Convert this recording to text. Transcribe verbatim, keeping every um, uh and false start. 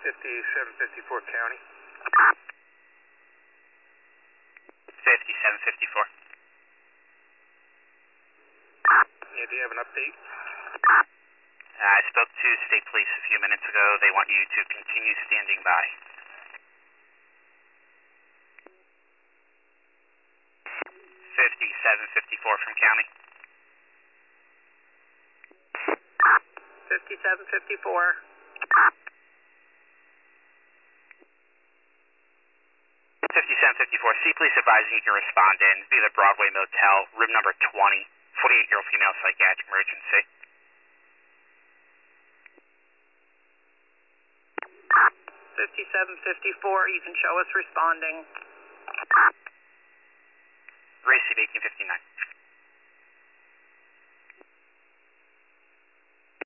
fifty-seven fifty-four County. fifty-seven fifty-four. Yeah, do you have an update? Uh, I spoke to State Police a few minutes ago. They want you to continue standing by. fifty-seven fifty-four from County. fifty-seven fifty-four. fifty-seven fifty-four, C Police advising you can respond in via the Broadway Motel, room number twenty, forty-eight-year-old female psychiatric emergency. fifty-seven fifty-four, you can show us responding. Receive eighteen fifty-nine.